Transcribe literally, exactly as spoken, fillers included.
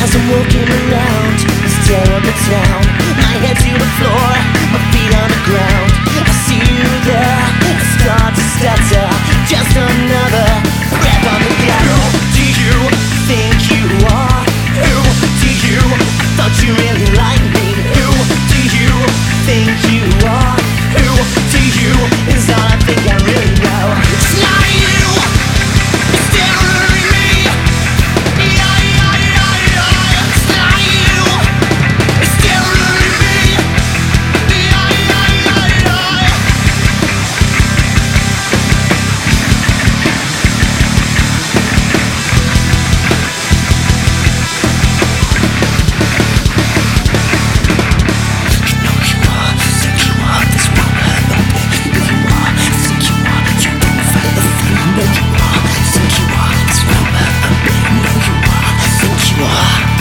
As I'm walking around this terrible town, my head to the floor, my feet on the ground. I see you there, I start to stutter. Just another breath on the gavel. Do you think you are? Who do you thought you really like me? Who do you think you are? Who do you is all I think I really know. It's not you, it's staring at me. Yeah, yeah, yeah, yeah. It's not you, it's staring at me. Yeah, yeah, yeah, yeah. Think you are, it's well, I know you are. Think you are.